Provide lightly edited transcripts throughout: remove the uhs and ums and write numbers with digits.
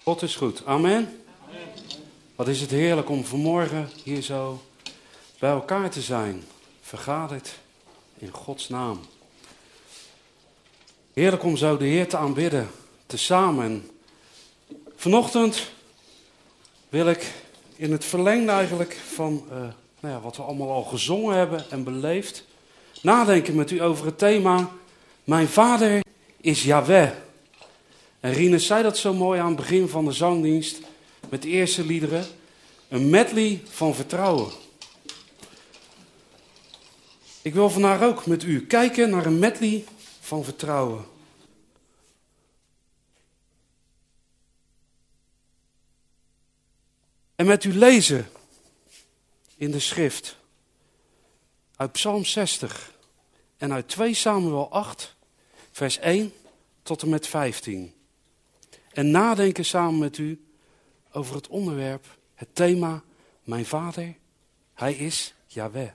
God is goed. Amen. Wat is het heerlijk om vanmorgen hier zo bij elkaar te zijn. Vergaderd in Gods naam. Heerlijk om zo de Heer te aanbidden. Tezamen. En vanochtend wil ik in het verlengde eigenlijk van wat we allemaal al gezongen hebben en beleefd. Nadenken met u over het thema. Mijn vader is Yahweh. En Rinus zei dat zo mooi aan het begin van de zangdienst. Met de eerste liederen. Een medley van vertrouwen. Ik wil vandaag ook met u kijken naar een medley van vertrouwen. En met u lezen in de schrift. Uit Psalm 60 en uit 2 Samuel 8, vers 1 tot en met 15. En nadenken samen met u over het onderwerp, het thema, mijn vader, hij is Yahweh.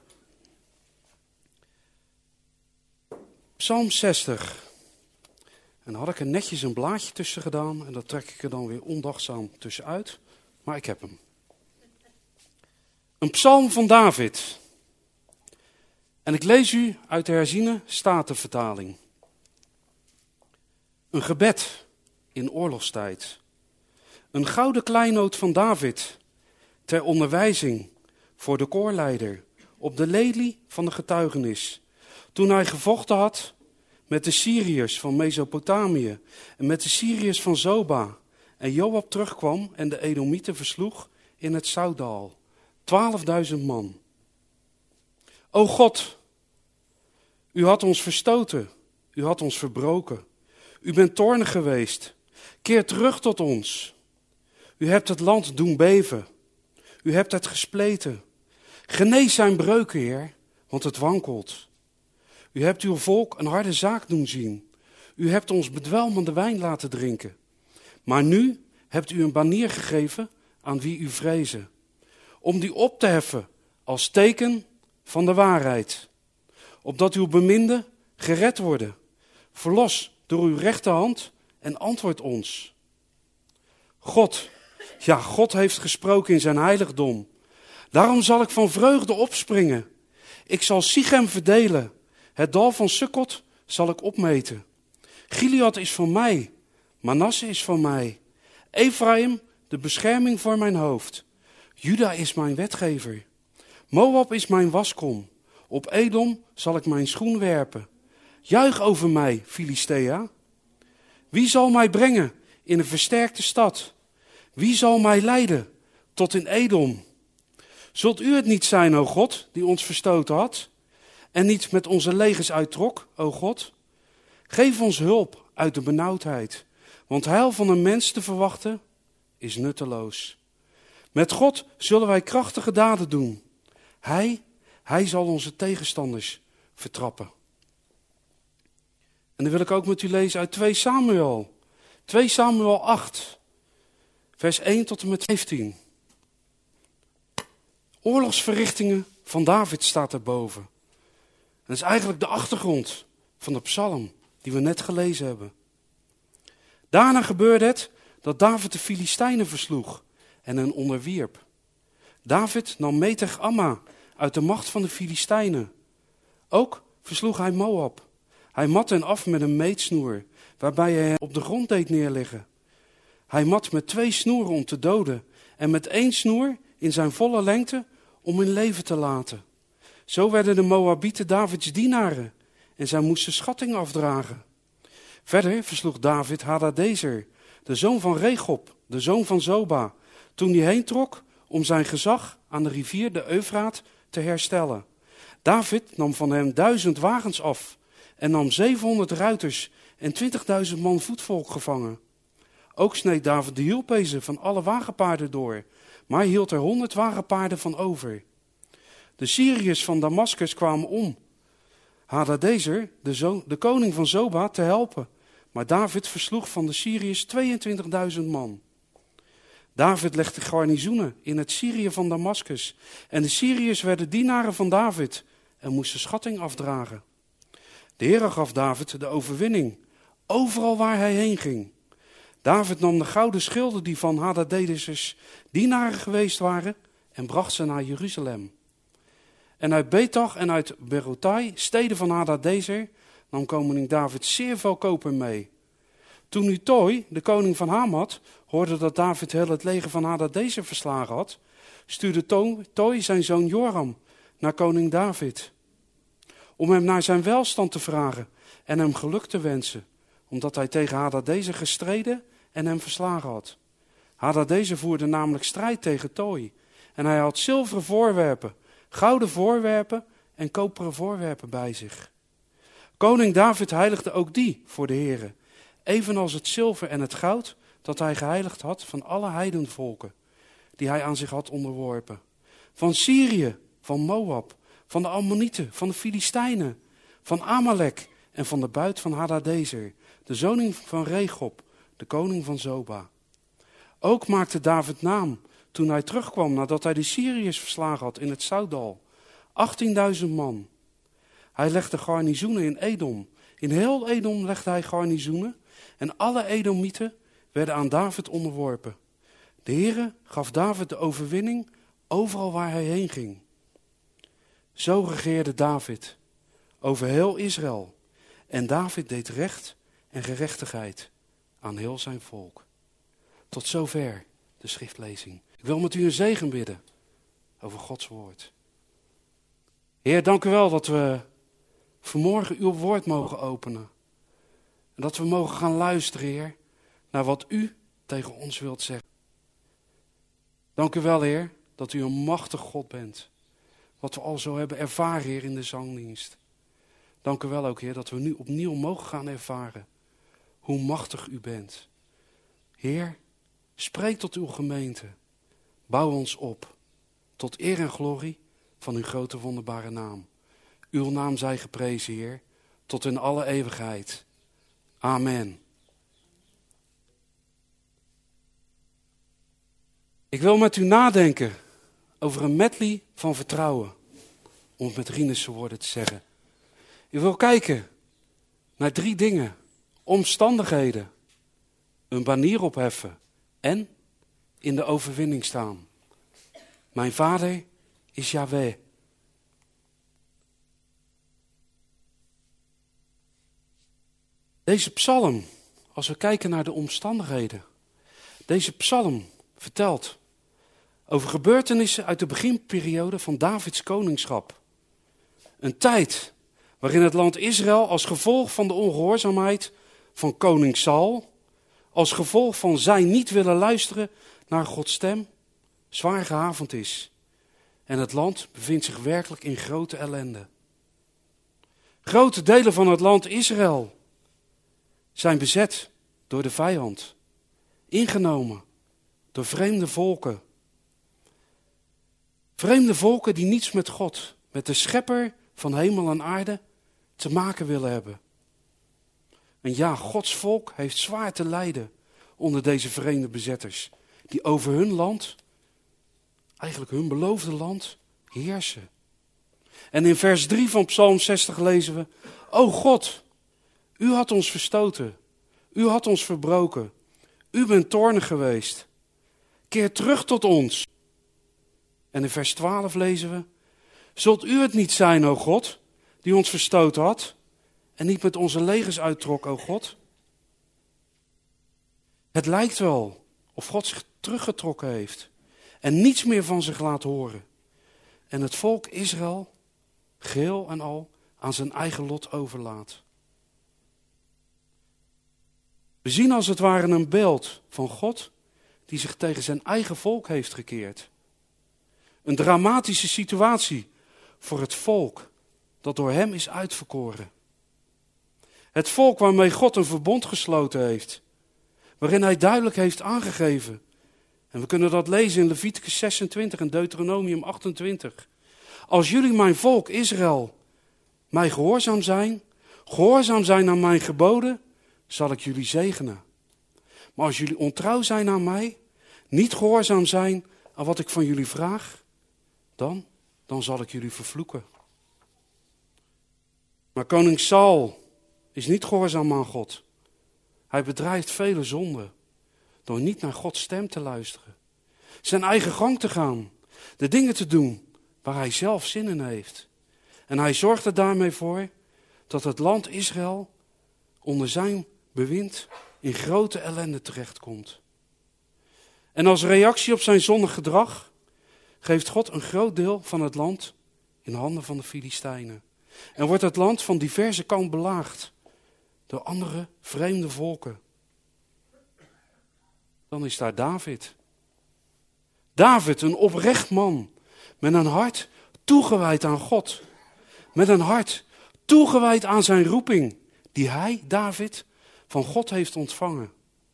Psalm 60. En daar had ik er netjes een blaadje tussen gedaan en dat trek ik er dan weer ondachtzaam tussenuit, maar ik heb hem. Een psalm van David. En ik lees u uit de herziene statenvertaling. Een gebed in oorlogstijd. Een gouden kleinoot van David ter onderwijzing voor de koorleider op de lelie van de getuigenis. Toen hij gevochten had met de Syriërs van Mesopotamië en met de Syriërs van Zoba. En Joab terugkwam en de Edomieten versloeg in het Zoutdal. 12.000 man. O God, u had ons verstoten, u had ons verbroken. U bent toornig geweest. Keer terug tot ons. U hebt het land doen beven. U hebt het gespleten. Genees zijn breuken, Heer, want het wankelt. U hebt uw volk een harde zaak doen zien. U hebt ons bedwelmende wijn laten drinken. Maar nu hebt u een banier gegeven aan wie u vrezen. Om die op te heffen als teken van de waarheid. Opdat uw beminden gered worden. Verlos door uw rechterhand en antwoord ons. God, ja, God heeft gesproken in zijn heiligdom. Daarom zal ik van vreugde opspringen. Ik zal Sichem verdelen. Het dal van Sukkot zal ik opmeten. Gilead is van mij. Manasse is van mij. Ephraim, de bescherming voor mijn hoofd. Juda is mijn wetgever. Moab is mijn waskom. Op Edom zal ik mijn schoen werpen. Juich over mij, Filistea. Wie zal mij brengen in een versterkte stad? Wie zal mij leiden tot in Edom? Zult u het niet zijn, o God, die ons verstoten had? En niet met onze legers uittrok, o God? Geef ons hulp uit de benauwdheid. Want heil van een mens te verwachten is nutteloos. Met God zullen wij krachtige daden doen. Hij zal onze tegenstanders vertrappen. En dan wil ik ook met u lezen uit 2 Samuel. 2 Samuel 8, vers 1 tot en met 15. Oorlogsverrichtingen van David staat erboven. En dat is eigenlijk de achtergrond van de psalm die we net gelezen hebben. Daarna gebeurde het dat David de Filistijnen versloeg en hen onderwierp. David nam Meteg Amma uit de macht van de Filistijnen. Ook versloeg hij Moab. Hij mat hen af met een meetsnoer, waarbij hij hen op de grond deed neerliggen. Hij mat met 2 snoeren om te doden en met 1 snoer in zijn volle lengte om in leven te laten. Zo werden de Moabieten Davids dienaren en zij moesten schatting afdragen. Verder versloeg David Hadadezer, de zoon van Regob, de zoon van Zoba, toen hij heen trok om zijn gezag aan de rivier de Eufraat te herstellen. David nam van hem 1000 wagens af en nam 700 ruiters en 20.000 man voetvolk gevangen. Ook sneed David de hielpezen van alle wagenpaarden door, maar hield er 100 wagenpaarden van over. De Syriërs van Damaskus kwamen om Hadadezer, de koning van Zoba, te helpen, maar David versloeg van de Syriërs 22.000 man. David legde garnizoenen in het Syrië van Damaskus en de Syriërs werden dienaren van David en moesten schatting afdragen. De Heere gaf David de overwinning, overal waar hij heen ging. David nam de gouden schilden die van Hadadezers dienaren geweest waren en bracht ze naar Jeruzalem. En uit Betach en uit Berotai, steden van Hadadezer, nam koning David zeer veel koper mee. Toen nu Toi, de koning van Hamat, hoorde dat David heel het leger van Hadadezer verslagen had, stuurde Toi zijn zoon Joram naar koning David, om hem naar zijn welstand te vragen en hem geluk te wensen, omdat hij tegen Hadadezer gestreden en hem verslagen had. Hadadezer voerde namelijk strijd tegen Toi en hij had zilveren voorwerpen, gouden voorwerpen en koperen voorwerpen bij zich. Koning David heiligde ook die voor de Heere, evenals het zilver en het goud dat hij geheiligd had van alle heidenvolken, die hij aan zich had onderworpen. Van Syrië, van Moab, van de Ammonieten, van de Filistijnen, van Amalek en van de buit van Hadadezer, de zoon van Regob, de koning van Zoba. Ook maakte David naam toen hij terugkwam nadat hij de Syriërs verslagen had in het Zoutdal. 18.000 man. Hij legde garnizoenen in Edom. In heel Edom legde hij garnizoenen en alle Edomieten werden aan David onderworpen. De Heere gaf David de overwinning overal waar hij heen ging. Zo regeerde David over heel Israël. En David deed recht en gerechtigheid aan heel zijn volk. Tot zover de schriftlezing. Ik wil met u een zegen bidden over Gods woord. Heer, dank u wel dat we vanmorgen uw woord mogen openen. En dat we mogen gaan luisteren, Heer, naar wat u tegen ons wilt zeggen. Dank u wel, Heer, dat u een machtig God bent. Wat we al zo hebben ervaren, Heer, in de zangdienst. Dank u wel ook, Heer, dat we nu opnieuw mogen gaan ervaren hoe machtig u bent. Heer, spreek tot uw gemeente. Bouw ons op tot eer en glorie van uw grote wonderbare naam. Uw naam zij geprezen, Heer, tot in alle eeuwigheid. Amen. Ik wil met u nadenken over een medley van vertrouwen, om het met Rinus' woorden te zeggen. Ik wil kijken naar 3 dingen: omstandigheden, een banier opheffen en in de overwinning staan. Mijn vader is Yahweh. Deze psalm, als we kijken naar de omstandigheden, deze psalm vertelt over gebeurtenissen uit de beginperiode van Davids koningschap. Een tijd waarin het land Israël als gevolg van de ongehoorzaamheid van koning Saul, als gevolg van zijn niet willen luisteren naar Gods stem, zwaar gehavend is. En het land bevindt zich werkelijk in grote ellende. Grote delen van het land Israël zijn bezet door de vijand, ingenomen door vreemde volken. Vreemde volken die niets met God, met de schepper van hemel en aarde, te maken willen hebben. En ja, Gods volk heeft zwaar te lijden onder deze vreemde bezetters, die over hun land, eigenlijk hun beloofde land, heersen. En in vers 3 van Psalm 60 lezen we: O God, u had ons verstoten, u had ons verbroken, u bent toornig geweest. Keer terug tot ons. En in vers 12 lezen we: Zult u het niet zijn, o God, die ons verstoten had en niet met onze legers uittrok, o God? Het lijkt wel of God zich teruggetrokken heeft en niets meer van zich laat horen. En het volk Israël, geheel en al, aan zijn eigen lot overlaat. We zien als het ware een beeld van God die zich tegen zijn eigen volk heeft gekeerd. Een dramatische situatie voor het volk dat door hem is uitverkoren. Het volk waarmee God een verbond gesloten heeft, waarin hij duidelijk heeft aangegeven. En we kunnen dat lezen in Leviticus 26 en Deuteronomium 28. Als jullie mijn volk Israël mij gehoorzaam zijn aan mijn geboden, zal ik jullie zegenen. Maar als jullie ontrouw zijn aan mij, niet gehoorzaam zijn aan wat ik van jullie vraag, dan zal ik jullie vervloeken. Maar koning Saul is niet gehoorzaam aan God. Hij bedrijft vele zonden. door niet naar Gods stem te luisteren. Zijn eigen gang te gaan. De dingen te doen waar hij zelf zin in heeft. En hij zorgt er daarmee voor dat het land Israël onder zijn bewind in grote ellende terechtkomt. En als reactie op zijn zondig gedrag geeft God een groot deel van het land in handen van de Filistijnen. En wordt het land van diverse kanten belaagd door andere vreemde volken. Dan is daar David. David, een oprecht man, met een hart toegewijd aan God. Met een hart toegewijd aan zijn roeping, die hij, David, van God heeft ontvangen.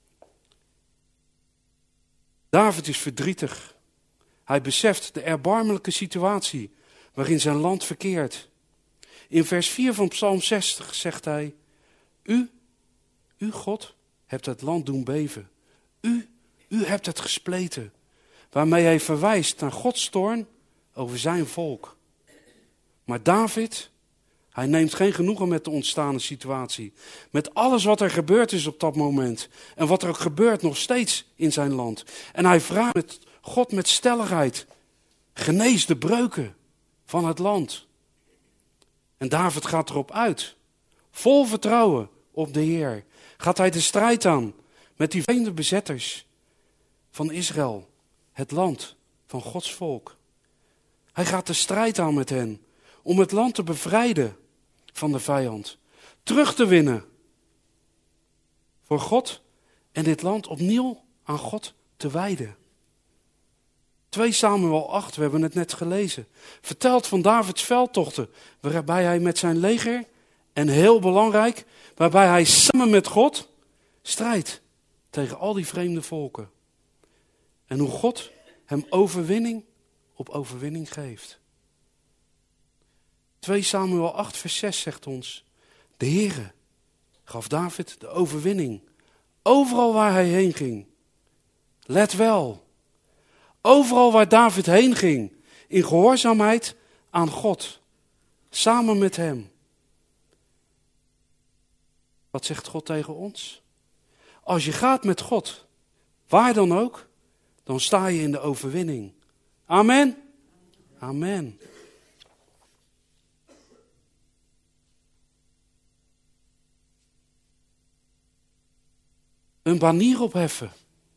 David is verdrietig. Hij beseft de erbarmelijke situatie waarin zijn land verkeert. In vers 4 van Psalm 60 zegt hij: U, God, hebt het land doen beven. U hebt het gespleten. Waarmee hij verwijst naar Gods toorn over zijn volk. Maar David, hij neemt geen genoegen met de ontstane situatie. Met alles wat er gebeurd is op dat moment. En wat er ook gebeurt nog steeds in zijn land. En hij vraagt God met stelligheid: genees de breuken van het land. En David gaat erop uit. Vol vertrouwen op de Heer. Gaat hij de strijd aan met die vreemde bezetters van Israël. Het land van Gods volk. Hij gaat de strijd aan met hen. Om het land te bevrijden van de vijand. Terug te winnen. Voor God. En dit land opnieuw aan God te wijden. 2 Samuel 8, we hebben het net gelezen. Vertelt van Davids veldtochten. Waarbij hij met zijn leger, en heel belangrijk, waarbij hij samen met God strijdt tegen al die vreemde volken. En hoe God hem overwinning op overwinning geeft. 2 Samuel 8 vers 6 zegt ons: de Heere gaf David de overwinning. Overal waar hij heen ging. Let wel. Overal waar David heen ging. In gehoorzaamheid aan God. Samen met hem. Wat zegt God tegen ons? Als je gaat met God, waar dan ook, dan sta je in de overwinning. Amen. Amen. Een banier opheffen.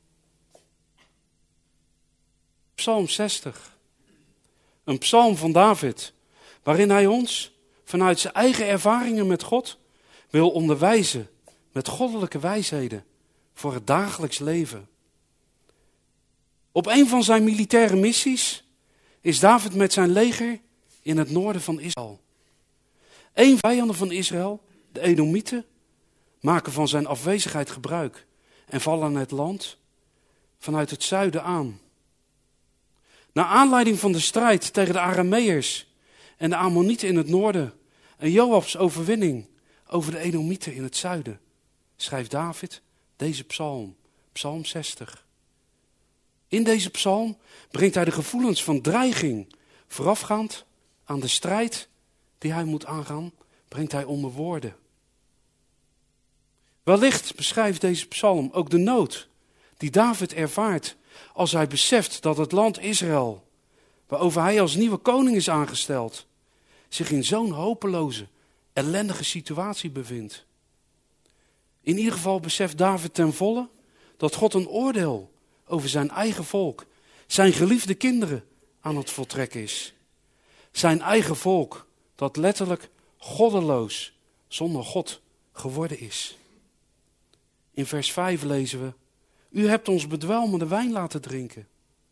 Psalm 60. Een psalm van David, waarin hij ons vanuit zijn eigen ervaringen met God wil onderwijzen met goddelijke wijsheden voor het dagelijks leven. Op een van zijn militaire missies is David met zijn leger in het noorden van Israël. Een vijanden van Israël, de Edomieten, maken van zijn afwezigheid gebruik en vallen het land vanuit het zuiden aan. Naar aanleiding van de strijd tegen de Arameërs en de Ammonieten in het noorden en Joabs overwinning over de Edomieten in het zuiden, schrijft David deze psalm, psalm 60. In deze psalm brengt hij de gevoelens van dreiging voorafgaand aan de strijd die hij moet aangaan, brengt hij onder woorden. Wellicht beschrijft deze psalm ook de nood die David ervaart als hij beseft dat het land Israël, waarover hij als nieuwe koning is aangesteld, zich in zo'n hopeloze, ellendige situatie bevindt. In ieder geval beseft David ten volle dat God een oordeel over zijn eigen volk, zijn geliefde kinderen aan het voltrekken is. Zijn eigen volk dat letterlijk goddeloos, zonder God geworden is. In vers 5 lezen we: U hebt ons bedwelmende wijn laten drinken.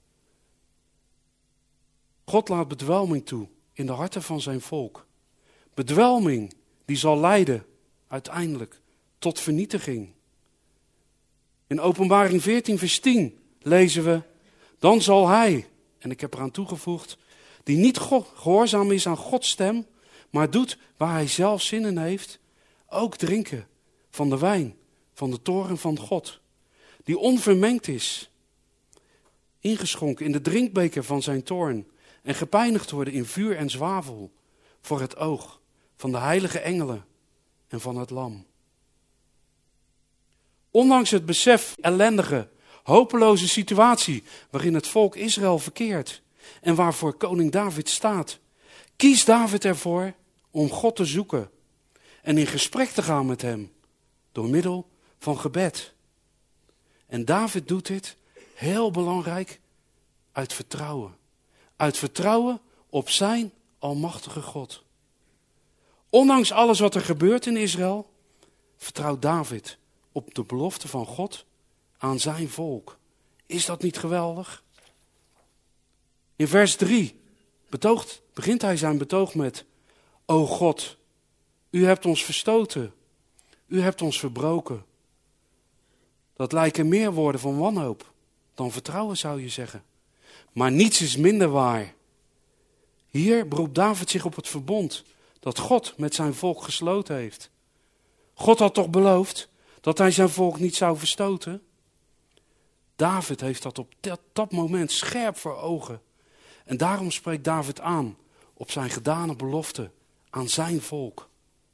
God laat bedwelming toe in de harten van zijn volk. Bedwelming die zal leiden uiteindelijk tot vernietiging. In Openbaring 14 vers 10 lezen we: Dan zal hij, en ik heb eraan toegevoegd, die niet gehoorzaam is aan Gods stem, maar doet waar hij zelf zin in heeft, ook drinken van de wijn van de toorn van God, die onvermengd is, ingeschonken in de drinkbeker van zijn toorn en gepijnigd worden in vuur en zwavel voor het oog van de heilige engelen en van het lam. Ondanks het besef ellendige, hopeloze situatie waarin het volk Israël verkeert en waarvoor koning David staat, kiest David ervoor om God te zoeken en in gesprek te gaan met hem door middel van gebed. En David doet dit, heel belangrijk, uit vertrouwen. Uit vertrouwen op zijn almachtige God. Ondanks alles wat er gebeurt in Israël, vertrouwt David op de belofte van God aan zijn volk. Is dat niet geweldig? In vers 3 begint hij zijn betoog met: O God, u hebt ons verstoten, u hebt ons verbroken. Dat lijken meer woorden van wanhoop dan vertrouwen, zou je zeggen. Maar niets is minder waar. Hier beroept David zich op het verbond dat God met zijn volk gesloten heeft. God had toch beloofd dat hij zijn volk niet zou verstoten? David heeft dat op dat moment scherp voor ogen. En daarom spreekt David aan op zijn gedane belofte aan zijn volk.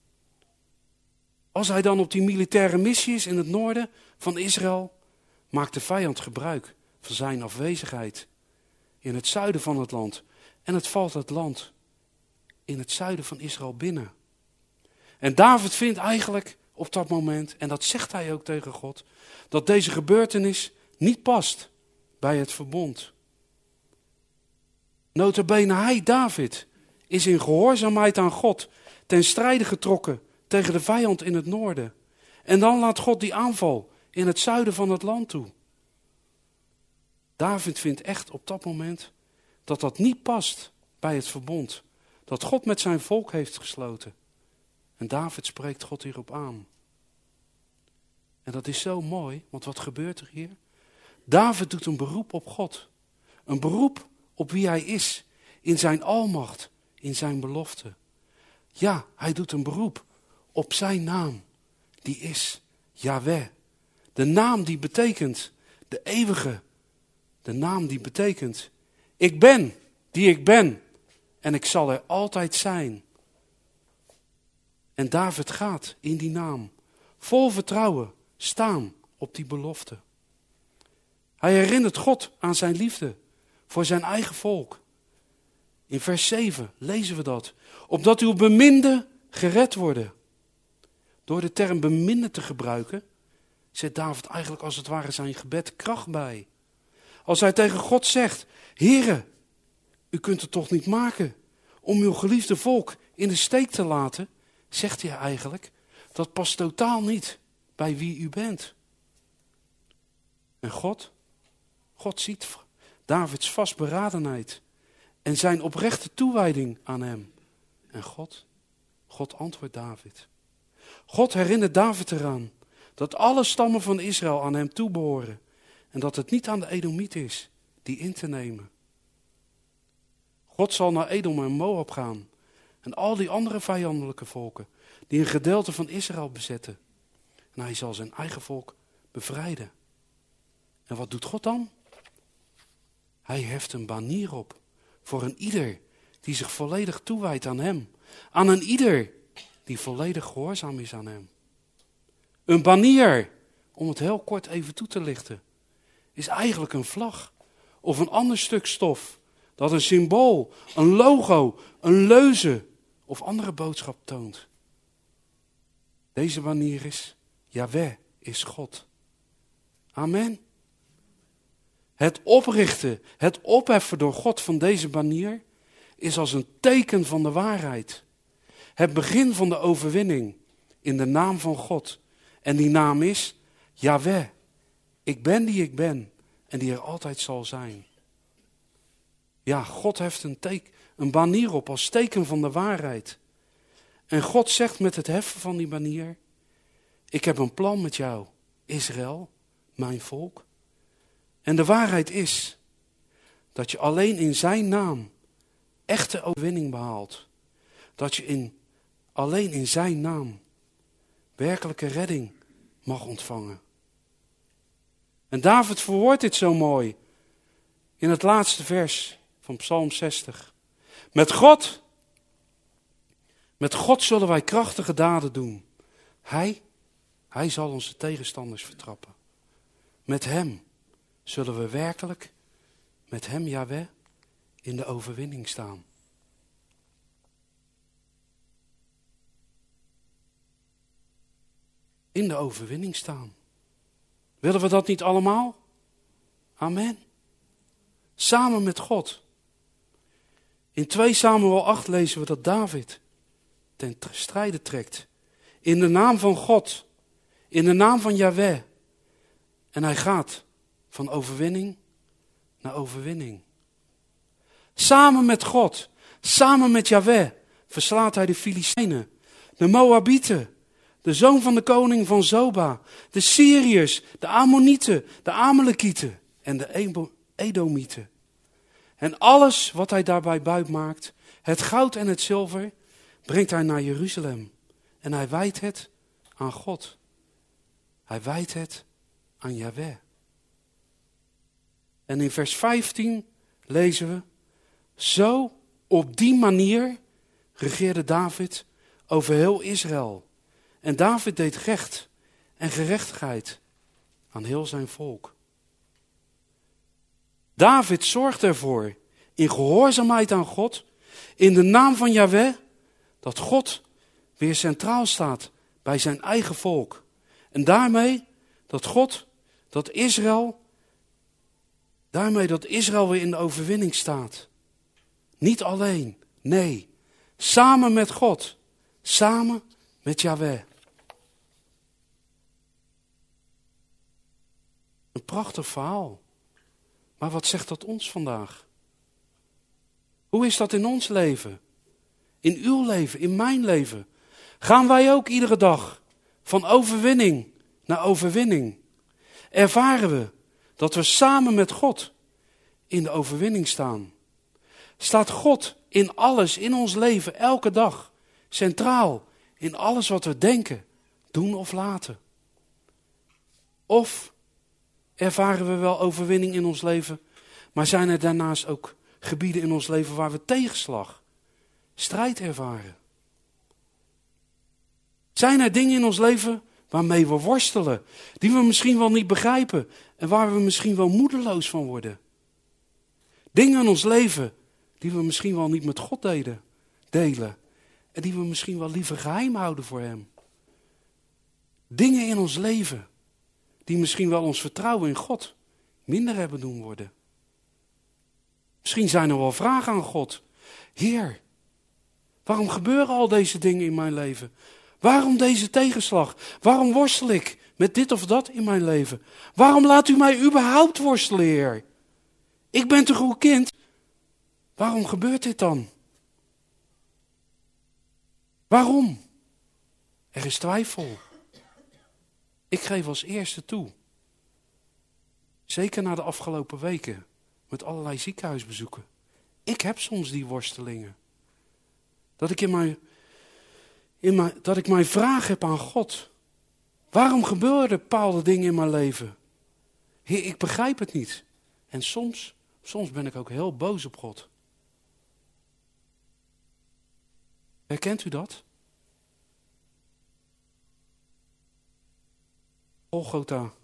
Als hij dan op die militaire missie is in het noorden van Israël, maakt de vijand gebruik van zijn afwezigheid in het zuiden van het land. En het valt het land in het zuiden van Israël binnen. En David vindt eigenlijk op dat moment, en dat zegt hij ook tegen God, dat deze gebeurtenis niet past bij het verbond. Nota bene hij, David, is in gehoorzaamheid aan God ten strijde getrokken tegen de vijand in het noorden. En dan laat God die aanval in het zuiden van het land toe. David vindt echt op dat moment dat dat niet past bij het verbond dat God met zijn volk heeft gesloten. En David spreekt God hierop aan. En dat is zo mooi, want wat gebeurt er hier? David doet een beroep op God. Een beroep op wie hij is, in zijn almacht, in zijn belofte. Ja, hij doet een beroep op zijn naam, die is Yahweh. De naam die betekent, de eeuwige. De naam die betekent, ik ben die ik ben en ik zal er altijd zijn. En David gaat in die naam, vol vertrouwen, staan op die belofte. Hij herinnert God aan zijn liefde voor zijn eigen volk. In vers 7 lezen we dat. Opdat uw beminden gered worden. Door de term beminden te gebruiken, zet David eigenlijk als het ware zijn gebed kracht bij. Als hij tegen God zegt, Heere, u kunt het toch niet maken om uw geliefde volk in de steek te laten, zegt hij eigenlijk, dat past totaal niet bij wie u bent. En God ziet Davids vastberadenheid en zijn oprechte toewijding aan hem. En God antwoordt David. God herinnert David eraan dat alle stammen van Israël aan hem toebehoren en dat het niet aan de Edomiet is die in te nemen. God zal naar Edom en Moab gaan en al die andere vijandelijke volken die een gedeelte van Israël bezetten. En hij zal zijn eigen volk bevrijden. En wat doet God dan? Hij heft een banier op voor een ieder die zich volledig toewijdt aan hem. Aan een ieder die volledig gehoorzaam is aan hem. Een banier, om het heel kort even toe te lichten, is eigenlijk een vlag of een ander stuk stof dat een symbool, een logo, een leuze of andere boodschap toont. Deze banier is, Yahweh is God. Amen. Het oprichten, het opheffen door God van deze banier is als een teken van de waarheid. Het begin van de overwinning in de naam van God. En die naam is Yahweh. Ik ben die ik ben en die er altijd zal zijn. Ja, God heeft een banier op als teken van de waarheid. En God zegt met het heffen van die banier, ik heb een plan met jou, Israël, mijn volk. En de waarheid is dat je alleen in zijn naam echte overwinning behaalt. Dat je alleen in zijn naam werkelijke redding mag ontvangen. En David verwoordt dit zo mooi in het laatste vers van Psalm 60. Met God zullen wij krachtige daden doen. Hij zal onze tegenstanders vertrappen. Met hem zullen we werkelijk met hem, Jahweh, in de overwinning staan. In de overwinning staan. Willen we dat niet allemaal? Amen. Samen met God. In 2 Samuel 8 lezen we dat David ten strijde trekt. In de naam van God. In de naam van Jahweh. En hij gaat van overwinning naar overwinning. Samen met God. Samen met Jahweh verslaat hij de Filistijnen. De Moabieten. De zoon van de koning van Zoba. De Syriërs. De Ammonieten. De Amalekieten. En de Edomieten. En alles wat hij daarbij buit maakt, het goud en het zilver, brengt hij naar Jeruzalem. En hij wijdt het aan God. Hij wijdt het aan Jahweh. En in vers 15 lezen we, zo op die manier regeerde David over heel Israël. En David deed recht en gerechtigheid aan heel zijn volk. David zorgt ervoor, in gehoorzaamheid aan God, in de naam van Jahweh, dat God weer centraal staat bij zijn eigen volk. En daarmee dat Israël weer in de overwinning staat. Niet alleen, nee, samen met God, samen met Jahweh. Een prachtig verhaal. Maar wat zegt dat ons vandaag? Hoe is dat in ons leven? In uw leven, in mijn leven? Gaan wij ook iedere dag van overwinning naar overwinning? Ervaren we dat we samen met God in de overwinning staan? Staat God in alles in ons leven, elke dag, centraal in alles wat we denken, doen of laten? Of ervaren we wel overwinning in ons leven, maar zijn er daarnaast ook gebieden in ons leven waar we tegenslag, strijd ervaren? Zijn er dingen in ons leven waarmee we worstelen, die we misschien wel niet begrijpen en waar we misschien wel moedeloos van worden? Dingen in ons leven die we misschien wel niet met God delen en die we misschien wel liever geheim houden voor hem. Dingen in ons leven die misschien wel ons vertrouwen in God minder hebben doen worden. Misschien zijn er wel vragen aan God. Heer, waarom gebeuren al deze dingen in mijn leven? Waarom deze tegenslag? Waarom worstel ik met dit of dat in mijn leven? Waarom laat u mij überhaupt worstelen, Heer? Ik ben toch uw kind? Waarom gebeurt dit dan? Waarom? Er is twijfel. Ik geef als eerste toe. Zeker na de afgelopen weken. Met allerlei ziekenhuisbezoeken. Ik heb soms die worstelingen. Dat ik mijn vraag heb aan God. Waarom gebeuren bepaalde dingen in mijn leven? Heer, ik begrijp het niet. En soms ben ik ook heel boos op God. Herkent u dat? Golgotha.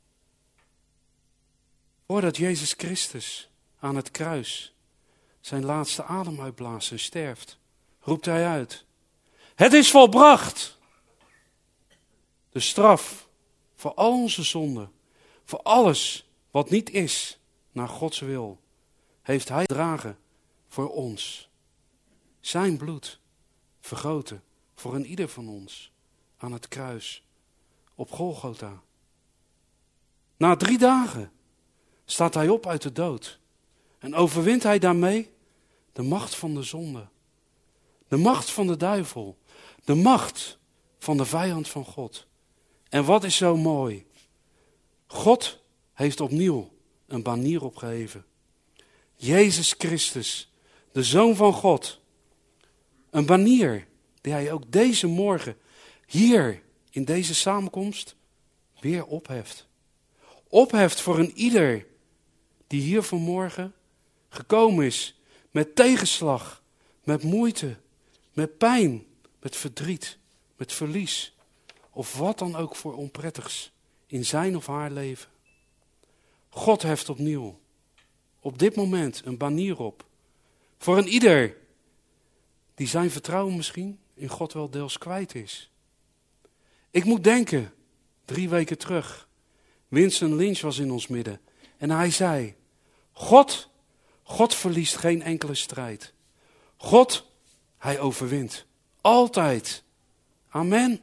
Voordat Jezus Christus aan het kruis zijn laatste adem uitblaast en sterft, roept hij uit: het is volbracht! De straf voor al onze zonden, voor alles wat niet is naar Gods wil, heeft hij gedragen voor ons. Zijn bloed vergoten voor een ieder van ons aan het kruis op Golgotha. Na 3 dagen staat hij op uit de dood en overwint hij daarmee de macht van de zonde, de macht van de duivel, de macht van de vijand van God. En wat is zo mooi? God heeft opnieuw een banier opgeheven. Jezus Christus, de Zoon van God. Een banier die hij ook deze morgen hier in deze samenkomst weer opheft. Opheft voor een ieder die hier vanmorgen gekomen is met tegenslag, met moeite, met pijn, met verdriet, met verlies of wat dan ook voor onprettigs in zijn of haar leven. God heft opnieuw, op dit moment, een banier op. Voor een ieder die zijn vertrouwen misschien in God wel deels kwijt is. Ik moet denken, 3 weken terug, Winston Lynch was in ons midden. En hij zei, God verliest geen enkele strijd. God, hij overwint. Altijd. Amen.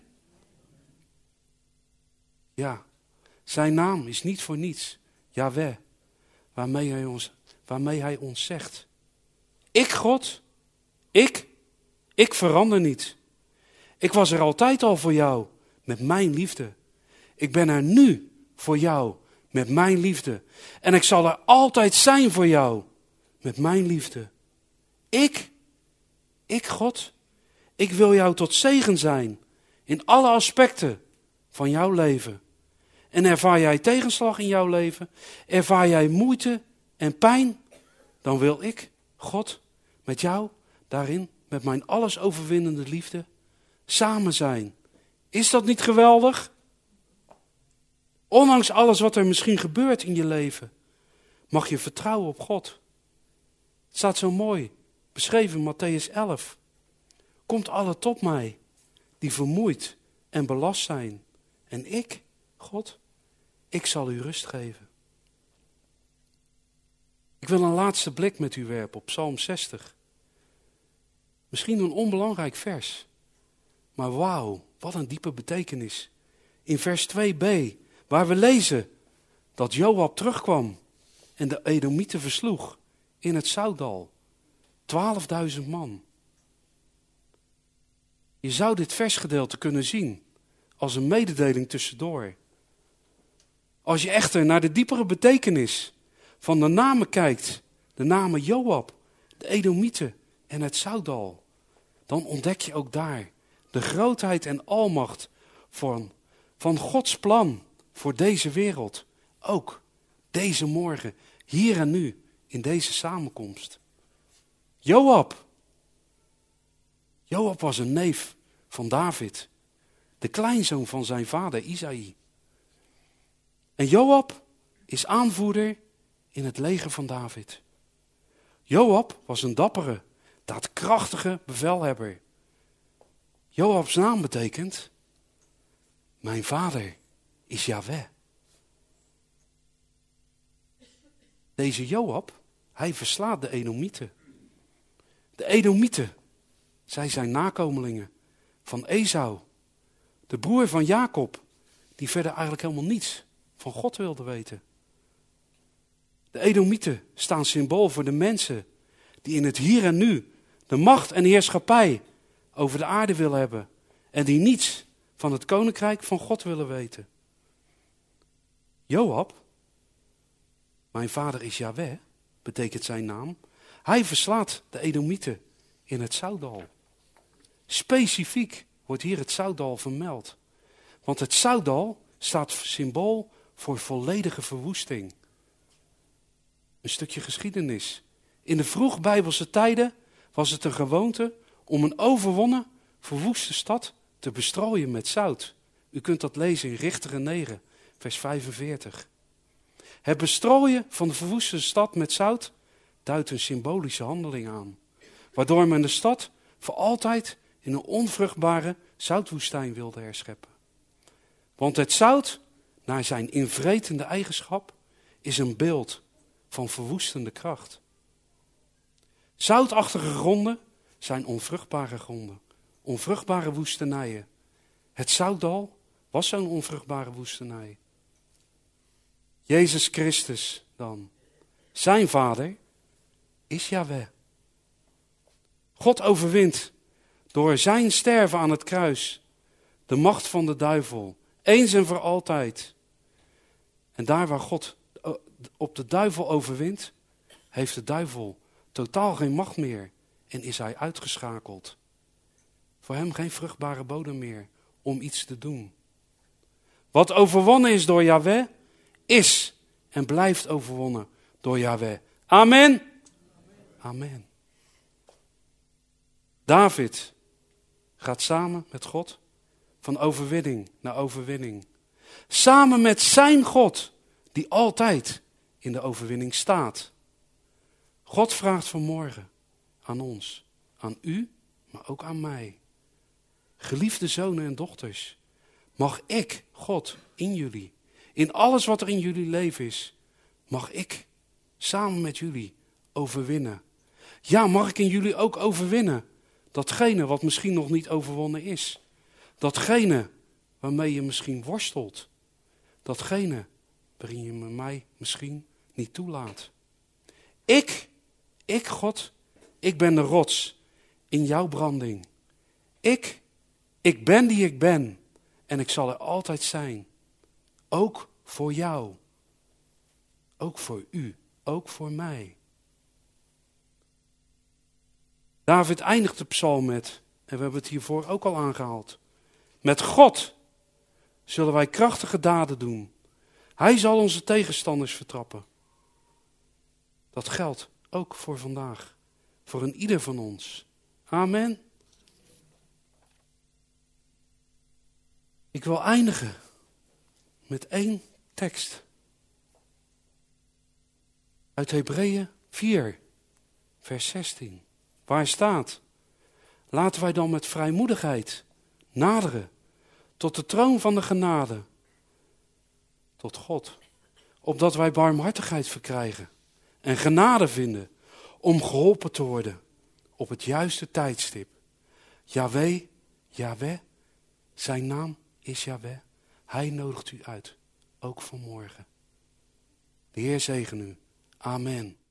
Ja, zijn naam is niet voor niets. Jahweh, waarmee hij ons zegt. Ik, God, ik verander niet. Ik was er altijd al voor jou, met mijn liefde. Ik ben er nu voor jou, met mijn liefde. En ik zal er altijd zijn voor jou, met mijn liefde. Ik, God, ik wil jou tot zegen zijn, in alle aspecten van jouw leven. En ervaar jij tegenslag in jouw leven, ervaar jij moeite en pijn, dan wil ik, God, met jou daarin, met mijn alles overwinnende liefde, samen zijn. Is dat niet geweldig? Ondanks alles wat er misschien gebeurt in je leven, mag je vertrouwen op God. Het staat zo mooi, beschreven in Mattheüs 11. Komt alle tot mij, die vermoeid en belast zijn. En ik, God, ik zal u rust geven. Ik wil een laatste blik met u werpen op Psalm 60. Misschien een onbelangrijk vers. Maar wauw, wat een diepe betekenis. In vers 2b, waar we lezen dat Joab terugkwam en de Edomieten versloeg in het Zoutdal. 12.000 man. Je zou dit versgedeelte kunnen zien als een mededeling tussendoor. Als je echter naar de diepere betekenis van de namen kijkt, de namen Joab, de Edomieten en het Zoutdal, dan ontdek je ook daar de grootheid en almacht van Gods plan voor deze wereld. Ook deze morgen, hier en nu, in deze samenkomst. Joab was een neef van David, de kleinzoon van zijn vader Isaï. En Joab is aanvoerder in het leger van David. Joab was een dappere, daadkrachtige bevelhebber. Joabs naam betekent, mijn vader is Jahweh. Deze Joab, hij verslaat de Edomieten. De Edomieten, zij zijn nakomelingen van Esau, de broer van Jacob, die verder eigenlijk helemaal niets van God wilde weten. De Edomieten staan symbool voor de mensen die in het hier en nu de macht en heerschappij over de aarde willen hebben en die niets van het koninkrijk van God willen weten. Joab, mijn vader is Jahweh, betekent zijn naam. Hij verslaat de Edomieten in het Zoutdal. Specifiek wordt hier het Zoutdal vermeld. Want het Zoutdal staat symbool voor volledige verwoesting. Een stukje geschiedenis. In de vroeg-Bijbelse tijden was het een gewoonte om een overwonnen, verwoeste stad te bestrooien met zout. U kunt dat lezen in Richteren 9, vers 45. Het bestrooien van de verwoeste stad met zout duidt een symbolische handeling aan, waardoor men de stad voor altijd in een onvruchtbare zoutwoestijn wilde herscheppen. Want het zout, naar zijn invretende eigenschap, is een beeld van verwoestende kracht. Zoutachtige gronden zijn onvruchtbare gronden, onvruchtbare woestenijen. Het Zoutdal was zo'n onvruchtbare woestenij. Jezus Christus dan, zijn vader, is Jahweh. God overwint door zijn sterven aan het kruis de macht van de duivel, eens en voor altijd. En daar waar God op de duivel overwint, heeft de duivel totaal geen macht meer en is hij uitgeschakeld. Voor hem geen vruchtbare bodem meer om iets te doen. Wat overwonnen is door Jahweh, is en blijft overwonnen door Jahweh. Amen. Amen. David gaat samen met God van overwinning naar overwinning. Samen met zijn God, die altijd in de overwinning staat. God vraagt vanmorgen aan ons, aan u, maar ook aan mij. Geliefde zonen en dochters, mag ik, God, in jullie, in alles wat er in jullie leven is, mag ik samen met jullie overwinnen. Ja, mag ik in jullie ook overwinnen? Datgene wat misschien nog niet overwonnen is. Datgene waarmee je misschien worstelt. Datgene waarin je mij misschien niet toelaat. Ik God, ik ben de rots in jouw branding. Ik ben die ik ben. En ik zal er altijd zijn. Ook voor jou. Ook voor u. Ook voor mij. David eindigt de psalm met, en we hebben het hiervoor ook al aangehaald. Met God zullen wij krachtige daden doen. Hij zal onze tegenstanders vertrappen. Dat geldt ook voor vandaag. Voor een ieder van ons. Amen. Ik wil eindigen met 1 tekst. Uit Hebreeën 4, vers 16. Waar staat: laten wij dan met vrijmoedigheid naderen tot de troon van de genade. Tot God. Opdat wij barmhartigheid verkrijgen en genade vinden om geholpen te worden op het juiste tijdstip. Yahweh, zijn naam is Yahweh. Hij nodigt u uit, ook vanmorgen. De Heer zegen u. Amen.